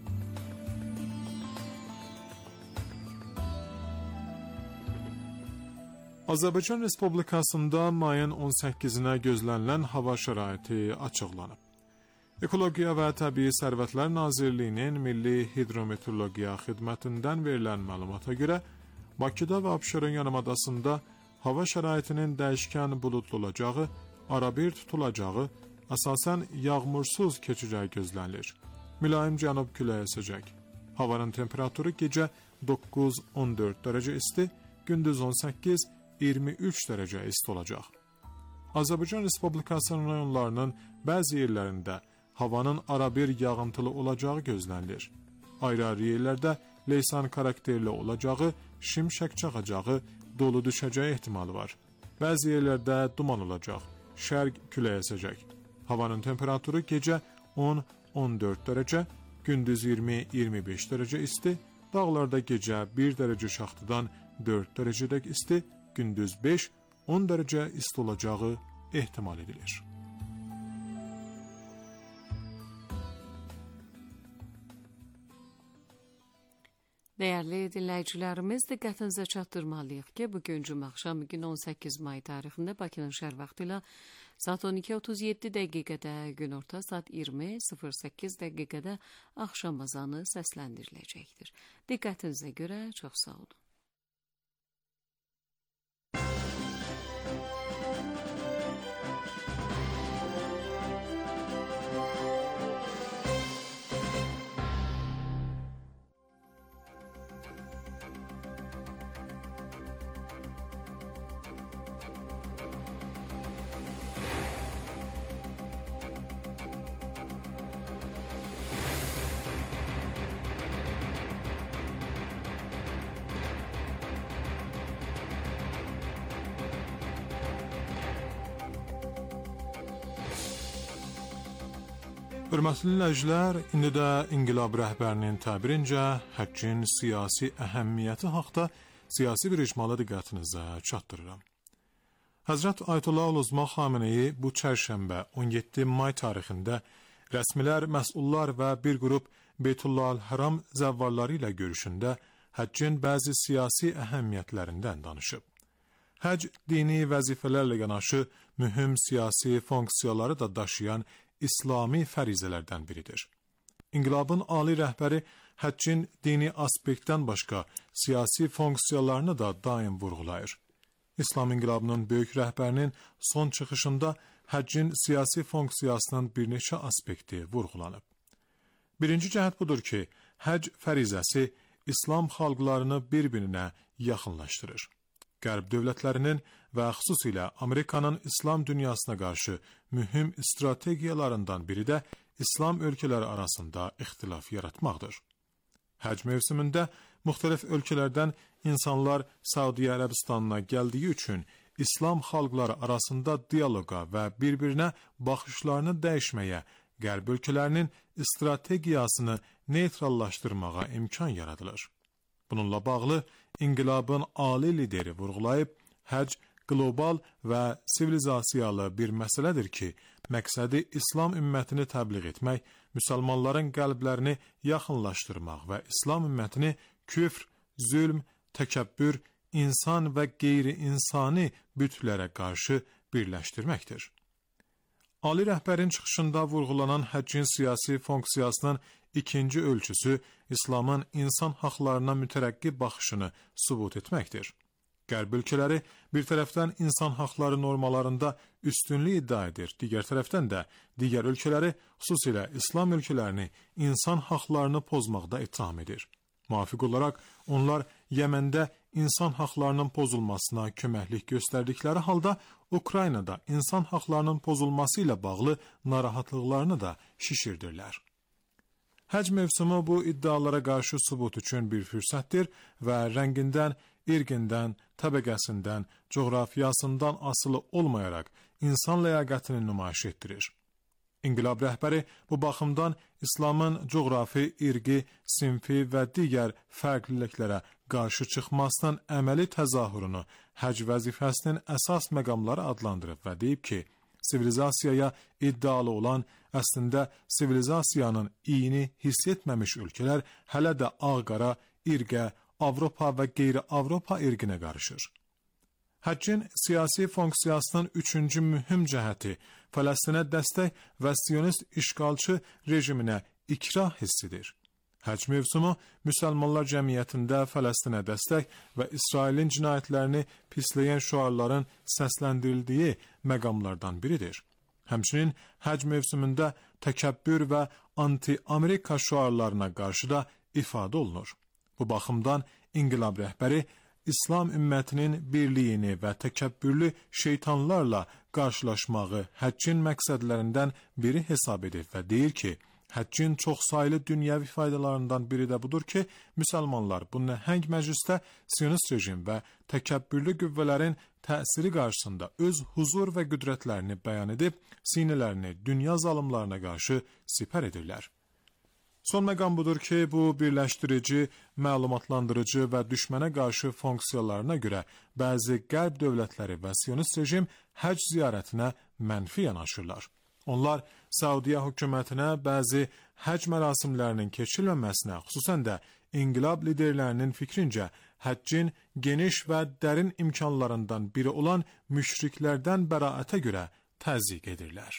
Azərbaycan Respublikasında mayın on səkkizinə gözlənilən hava şəraiti açıqlanıb. Ekologiya və Təbii Sərvətlər Nazirliyinin Milli Hidrometeorologiya Xidmətindən verilən məlumata görə Bakıda və Abşeron yarımadasında hava şəraitinin dəyişkən buludlu olacağı, arabir tutulacağı, əsasən yağmursuz keçəcəyi gözlənilir. Mülayim cənub küləyi əsəcək. Havanın temperaturu gecə doqquz on dörd dərəcə isti, gündüz on səkkiz iyirmi üç dərəcə isti olacaq. Azərbaycan Respublikasının rayonlarının bəzi yerlərində havanın arabir yağıntılı olacağı gözlənilir. Ayrı-ayrı yerlərdə leysan karakterli olacağı, şimşək çaxacağı, dolu düşəcəyi ehtimalı var. Bəzi yerlərdə duman olacaq. Şərq küləyi əsəcək. Havanın temperaturu gecə on on dörd dərəcə, gündüz iyirmi iyirmi beş dərəcə isti, dağlarda gecə bir dərəcə şaxtadan dörd dərəcədək isti, gündüz beş on dərəcə isti olacağı ehtimal edilir. Dəyərli dinləyicilərimiz, diqqətinizə çatdırmalıyıq ki, bugün cümə axşamı gün on səkkiz may tarixində Bakının şəhər vaxtı ilə saat on iki otuz yeddi dəqiqədə, günorta saat iyirmi sıfır səkkiz dəqiqədə axşam azanı səsləndiriləcəkdir. Diqqətinizə görə çox sağ olun. Hörmətli dinləyicilər, indi də İnqilab rəhbərinin təbirincə həccin siyasi əhəmiyyəti haqda siyasi bir icmalı diqqətinizə çatdırıram. Həzrət Ayətullah Uluzma Xameneyi bu çərşənbə on yeddi may tarixində rəsmilər, məsullar və bir qrup Beytullahül-Haram zəvvarları ilə görüşündə həccin bəzi siyasi əhəmiyyətlərindən danışıb. Həcc dini vəzifələrlə yanaşı mühüm siyasi funksiyaları da daşıyan İslami fərizələrdən biridir. İnqilabın ali rəhbəri həccin dini aspektdən başqa siyasi funksiyalarını da daim vurğulayır. İslam İnqilabının böyük rəhbərinin son çıxışında həccin siyasi funksiyasının bir neçə aspekti vurğulanıb. Birinci cəhət budur ki, həcc fərizəsi İslam xalqlarını bir-birinə yaxınlaşdırır. Qərb dövlətlərinin və xüsusilə Amerikanın İslam dünyasına qarşı mühüm strategiyalarından biri də İslam ölkələri arasında ixtilaf yaratmaqdır. Həc mövsümündə müxtəlif ölkələrdən insanlar Səudiyyə Ərəbistanına gəldiyi üçün İslam xalqları arasında dialoqa və bir-birinə baxışlarını dəyişməyə, Qərb ölkələrinin strategiyasını neytrallaşdırmağa imkan yaradılır. Bununla bağlı inqilabın ali lideri vurğulayıb, həc qlobal və sivilizasiyalı bir məsələdir ki, məqsədi İslam ümmətini təbliğ etmək, müsəlmanların qəlblərini yaxınlaşdırmaq və İslam ümmətini küfr, zülm, təkəbbür, insan və qeyri-insani bütlərə qarşı birləşdirməkdir. Ali rəhbərin çıxışında vurğulanan həccin siyasi funksiyasının ikinci ölçüsü İslamın insan haqlarına mütərəqqi baxışını sübut etməkdir. Qərb ölkələri bir tərəfdən insan haqları normalarında üstünlük iddia edir, digər tərəfdən də digər ölkələri, xüsusilə İslam ölkələrini insan haqlarını pozmaqda ittiham edir. Müvafiq olaraq, onlar Yəməndə insan haqlarının pozulmasına köməklik göstərdikləri halda, Ukraynada insan haqlarının pozulması ilə bağlı narahatlıqlarını da şişirdirlər. Həc mövsümü bu iddialara qarşı sübut üçün bir fürsətdir və rəngindən, irqindən, təbəqəsindən, coğrafiyasından asılı olmayaraq insan ləyaqətini nümayiş etdirir. İnqilab rəhbəri bu baxımdan İslamın coğrafi, irqi, sinfi və digər fərqliliklərə qarşı çıxmasının əməli təzahürünü həc vəzifəsinin əsas məqamları adlandırıb və deyib ki, sivilizasiyaya iddialı olan, əslində sivilizasiyanın iyini hiss etməmiş ölkələr hələ də ağ-qara, irqə, Avropa və qeyri-Avropa irqinə qarışır. Həccin siyasi funksiyasının üçüncü mühüm cəhəti Fələstinə dəstək və Siyonist işğalçı rejiminə ikrah hissidir. Həcc mövsümü müsəlmanlar cəmiyyətində Fələstinə dəstək və İsrailin cinayətlərini pisləyən şüarların səsləndirildiyi məqamlardan biridir. Həmçinin həcc mövsümündə təkəbbür və anti-Amerika şüarlarına qarşı da ifadə olunur. Bu baxımdan inqilab rəhbəri İslam ümmətinin birliyini və təkəbbürlü şeytanlarla qarşılaşmağı həccin məqsədlərindən biri hesab edir və deyir ki, həccin çoxsaylı dünyəvi faydalarından biri də budur ki, müsəlmanlar bu nəhəng məclisdə Siyonist rejim və təkəbbürlü qüvvələrin təsiri qarşısında öz huzur və qüdrətlərini bəyan edib, sinələrini dünya zalımlarına qarşı sipər edirlər. Son məqam budur ki, bu birləşdirici, məlumatlandırıcı və düşmənə qarşı funksiyalarına görə bəzi qərb dövlətləri və Siyonist rejim həcc ziyarətinə mənfi yanaşırlar. Onlar Səudiyyə hökumətinə bəzi həcc mərasimlərinin keçirilməməsinə, xüsusən də inqilab liderlərinin fikrincə, həccin geniş və dərin imkanlarından biri olan müşriklərdən bəraətə görə təzyiq edirlər.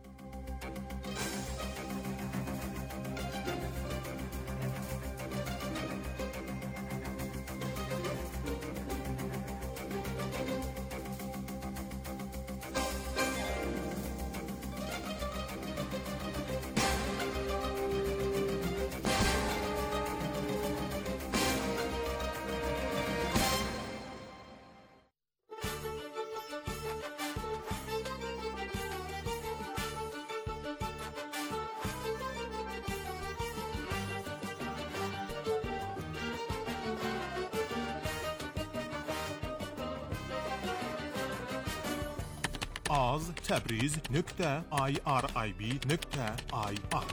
az təbriz nöqtə irib nöqtə ir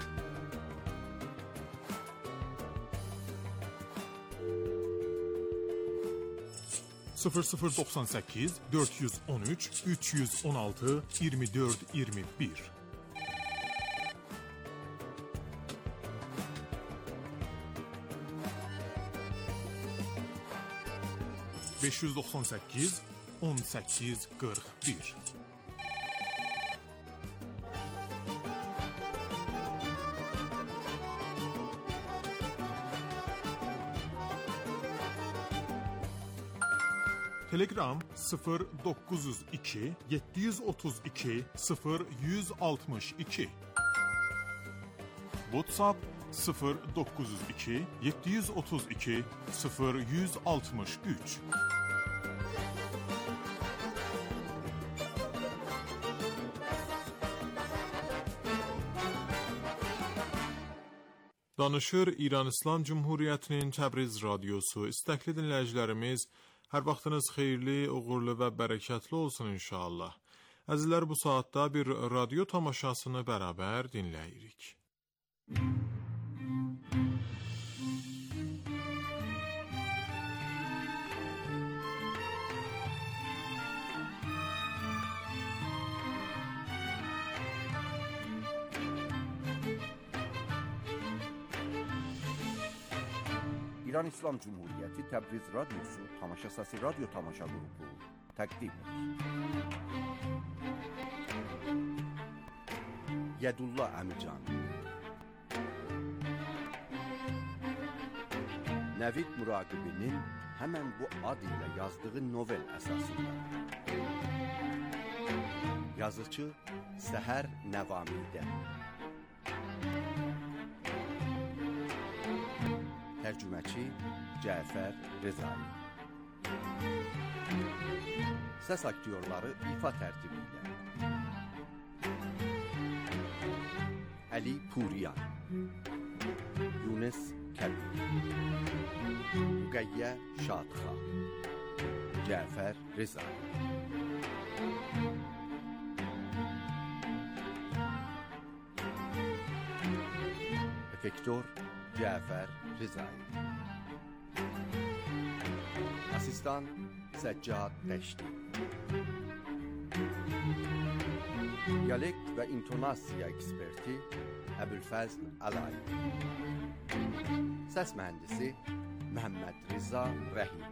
sıfır sıfır doxsan səkkiz dörd yüz on üç üç yüz on altı iyirmi dörd iyirmi bir beş yüz doxsan səkkiz on səkkiz qırx bir Telegram sıfır doqquz yüz iki yeddi yüz otuz iki sıfır yüz altmış iki WhatsApp sıfır doqquz yüz iki yeddi yüz otuz iki sıfır yüz altmış üç Danışır İran İslam Cumhuriyyətinin Təbriz radiosu. İstəkli dinləyicilərimiz, hər vaxtınız xeyirli, uğurlu və bərəkətli olsun inşallah. Əzizlər, bu saatda bir radyo tamaşasını bərabər dinləyirik. İran İslam Cumhuriyyəti Təbriz radiosu tamaşasası radyo tamaşa qrupu təqdim edir. Yədullah Əmircan Nəvid Muraqibinin həmən bu ad ilə yazdığı novel əsasında. Yazıcı Səhər Nəvamidə. Tərcüməçi Cəfər Rezai. Səs aktyorları ifa tərtibi ilə Əli Puriyan, Yunus Kəbir, Müqəyyə Şadxa, Cəfər Rezai. Efektor Cəfər Rezai. Asistan Səccad Qəşdi. Diyalekt və intonasiya eksperti Əbülfəzl Alay. Səs mühəndisi Məhəmməd Rıza Rəhimi.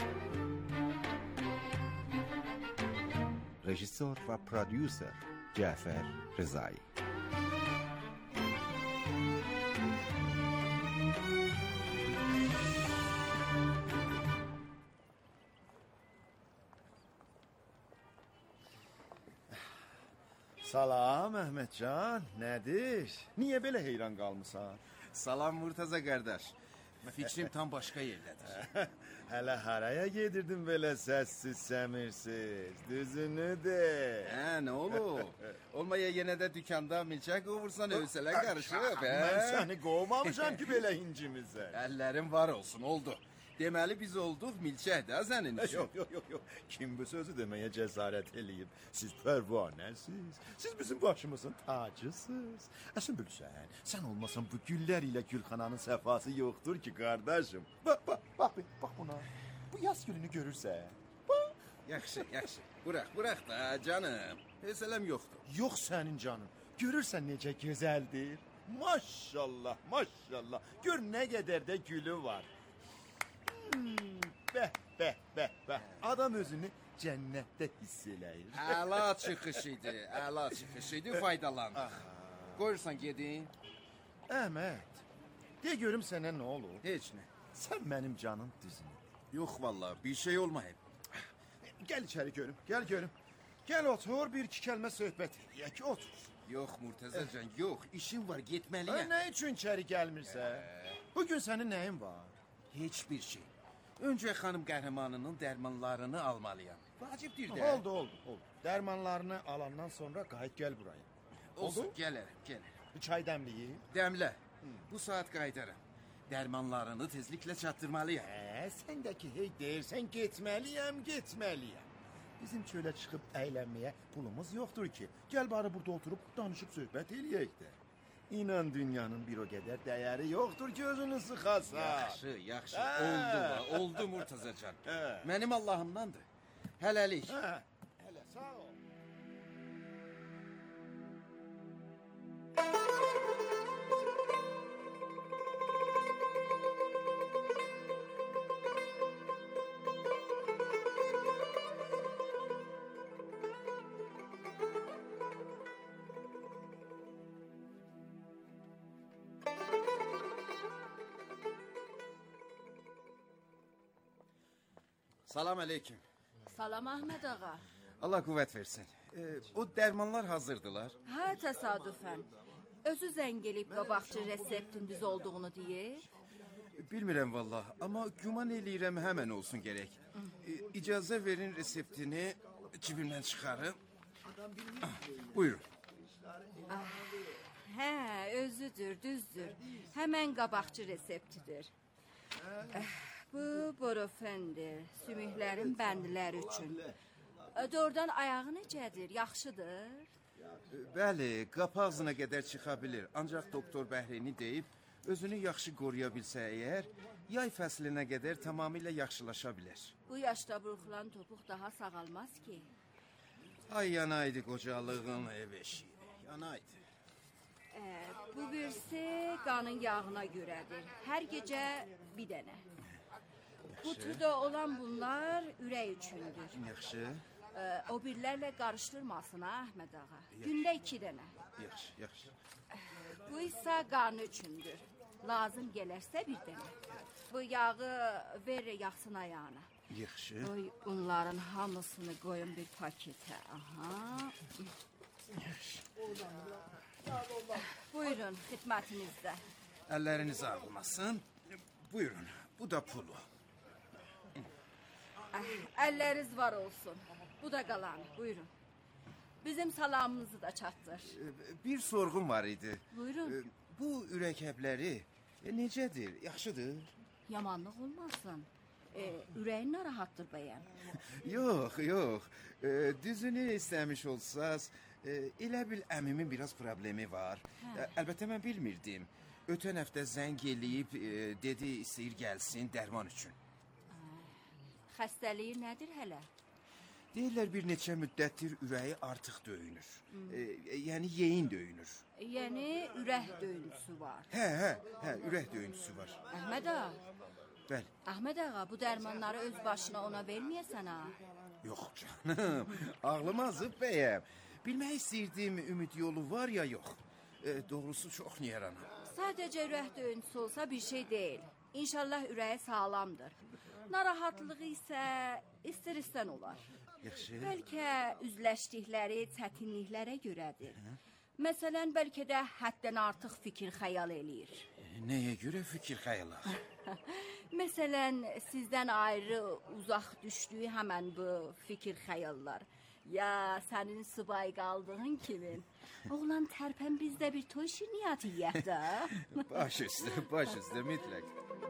Rejissor və prodüser Cəfər Rezai. Salam Əhmədcan, nədir? Niyə belə heyran qalmısan? Salam Murtaza qardaş. Fikrim tam başqa yerdədir. Hələ haraya gedirdin belə səssiz, səmirsiz? Düzünü de. Hə, nə olub? Olmaya yenə də dükanda milçək qovursan, övsələ qarışıb, hə? Mən səni qovmamışam ki, belə incimizə. Əllərin var olsun, oldu. Deməli biz olduq milçək də sənin üçün. Yox, yox, yox, yox. Kim bu sözü deməyə cəsarət eləyib? Siz pərvanəsiz. Siz bizim başımızın tacısınız. Əslin bilsən, sən olmasan bu güllər ilə gülxananın səfası yoxdur ki, qardaşım. Bax, bax, bax, bax buna. Bu yaz gülünü görürsən. Bax. Yaxşı, yaxşı. Bıraq, bıraq da canım. Hesələm yoxdur. Yox sənin canım. Görürsən necə gözəldir? Maşallah, maşallah. Gör nə qədər də gülü var. Hmm, bəh, bəh, bəh, bəh. Adam özünü cənnətdə hiss eləyir. Əla çıxış idi, əla çıxış idi, faydalandıq. Qoyursan gedin. Əhməd, de görüm sənə nə olur? Heç nə. Sən mənim canım düzünü. Yox vallahi, bir şey olmayıb. Gəl içəri görüm, gəl görüm. Gəl otur, bir iki kəlmə söhbət eləyək, otur. Yox Murtazacan, yox. İşim var, getməliyəm. Nə üçün içəri gəlmirsən? Bugün sənin nəyin var? Heç bir şey. Öncə xanım qəhrəmanının dərmanlarını almalıyam. Vacibdir də. Oldu, oldu, oldu. Dərmanlarını alandan sonra qayıt gəl buraya. Olsun, gələrəm, gələrəm. Bir çay dəmliyib. Dəmlə. Bu saat qayıdaram. Dərmanlarını tezliklə çatdırmalıyam. Hə, sən də ki, hey deyirsən, getməliyəm, getməliyəm. Bizim çölə çıxıb əylənməyə pulumuz yoxdur ki. Gəl bari burada oturub danışıb söhbət eləyək də. İnan dünyanın bir o qədər dəyəri yoxdur ki, özünü sıxasan. Yaxşı, yaxşı. Oldu da, oldu Murtazacan. Mənim Allahımdandır. Hələlik. Hə, hələ, sağ ol. Salam aleyküm. Salam Ahmed ağa. Allah qüvvət versin. Ee, o dərmanlar hazırdılar. Hə, təsadüfən. Özü zəng elib qabaqçı reseptin düz olduğunu deyir. Bilmirəm vallah, amma güman eləyirəm həmən olsun gərək. Ee, icazə verin reseptini cibimdən çıxarım. Ah, buyurun. Hə, Özüdür, düzdür. Hemen qabaqçı reseptidir. Eh, bu borofendir. Sümüklərin bəndləri üçün. E, Doğrudan ayağı necədir? Yaxşıdır? Bəli, qapı ağzına qədər çıxa bilir. Ancaq doktor Bəhrini deyib, özünü yaxşı qoruya bilsə əgər, yay fəslinə qədər tamamilə yaxşılaşa bilər. Bu yaşda burxulan topuq daha sağalmaz ki. Ay yanaydı qocalığın ev eşiği, yanaydı. E, bu birisi qanın yağına görədir. Hər gecə bir dənə. Qutuda olan bunlar ürək üçündür. Yaxşı, E, o birlərlə qarışdırmasın ha Əhməd ağa. Gündə iki dənə. yaxşı, yaxşı. Bu isə qanı üçündür. Lazım gələrsə bir dənə. Bu yağı ver yaxsın ayağına. Yaxşı. Oy, bunların hamısını qoyun bir paketə. Aha. Buyurun, xidmətinizdə. Əlləriniz ağrımasın. Buyurun, bu da pulu. Əlləriniz var olsun. Bu da qalan, buyurun. Bizim salamımızı da çatdır. Bir sorğum var idi. Buyurun. Bu ürək həbləri e, necədir, yaxşıdır? Yamanlıq olmasın. E, ürəyin narahatdır bəyəm. Yox, yox. E, düzünü istəmiş olsaz, e, elə bil əmimin biraz problemi var. E, əlbəttə mən bilmirdim. Ötən həftə zəng eləyib e, dedi istəyir gəlsin dərman üçün. Xəstəliyi nədir hələ? Deyirlər bir neçə müddətdir ürəyi artıq döyünür. E, e, yəni yeyin döyünür. Yəni ürək döyüntüsü var. Hə, hə, hə, ürək döyüntüsü var. Əhməd ağa, Bəli. Əhməd ağa, bu dərmanları öz başına ona verməyəsən ha. Yox canım, ağlım azıb bəyəm. Bilmək istəyirdim, ümid yolu var ya yox. E, doğrusu çox niyaranam. Sadəcə ürək döyüntüsü olsa bir şey deyil. İnşallah ürəyi sağlamdır. Narahatlığı isə istər-istən olar. Yaxşı. Bəlkə üzləşdikləri çətinliklərə görədir. Məsələn, bəlkə də həddən artıq fikir xəyal eləyir. E, nəyə görə fikir xəyalaq? Məsələn, sizdən ayrı, uzaq düşdüyü həmən bu fikir xəyallar. Ya sənin subay qaldığın kimin? Oğlan tərpən bizdə bir toy şirniyyatı yiyək də. Baş üstə, baş üstə, mütləq.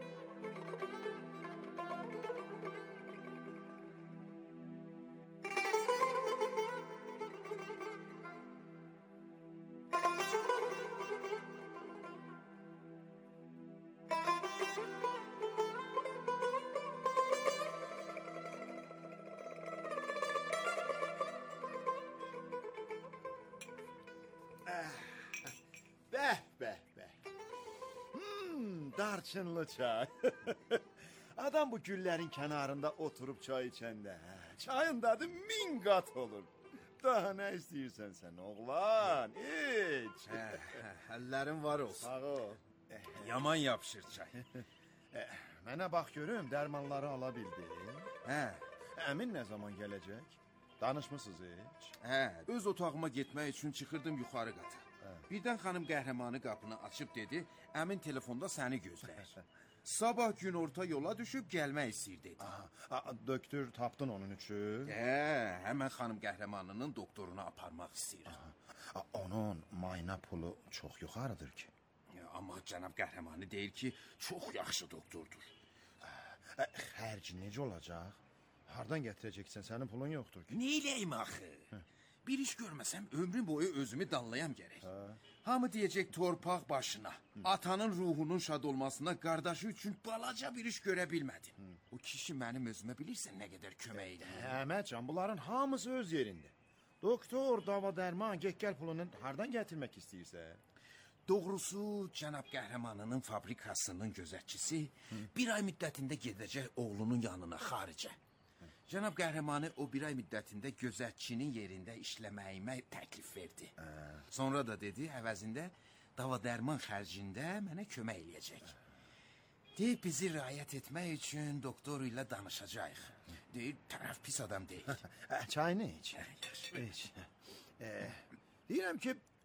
Bəh, bəh, bəh. Hmm, darçınlı çay. Adam bu güllərin kənarında oturub çay içəndə, hə, çayın dadı min qat olur. Daha nə istəyirsən sən, oğlan? İç. Hə, hə, əllərin var olsun. Sağ ol. Yaman yapışır çay. Mənə bax görüm, dərmanları ala bildi. Hə, Əmin nə zaman gələcək? Danışmısınız heç? hə, öz otağıma getmək üçün çıxırdım yuxarı qata. Birdən xanım qəhrəmanı qapını açıb dedi, əmin telefonda səni gözləyir. Sabah gün orta yola düşüb gəlmək istəyir dedi. A, doktor tapdın onun üçün. Hə, həmən xanım qəhrəmanının doktoruna aparmaq istəyir. A, onun mayna pulu çox yuxarıdır ki. Ya, amma cənab qəhrəmanı deyir ki, çox yaxşı doktordur. Ə, xərc necə olacaq? Hardan gətirəcəksən? Sənin pulun yoxdur ki. Neyləyim axı? Bir iş görməsəm ömrüm boyu özümü danlayam gərək. Hamı deyəcək torpaq başına. Atanın ruhunun şad olmasına qardaşı üçün balaca bir iş görə bilmədim. O kişi mənim özümə bilirsən nə qədər kömək edir. Əhmədcan, bunların hamısı öz yerində. Doktor, dava dərman, get-gəl pulunu hardan gətirmək istəyirsən? Doğrusu cənab qəhrəmanının fabrikasının gözətçisi bir ay müddətində gedəcək oğlunun yanına xaricə. Cənab qəhrəmanı o bir ay müddətində gözətçinin yerində işləməyimə təklif verdi. Sonra da dedi, əvəzində dava dərman xərcində mənə kömək eləyəcək. Deyib bizi riayət etmək üçün doktor ilə danışacaq. Deyir, tərəf pis adam deyil. Çayını iç. İç. E, deyirəm ki,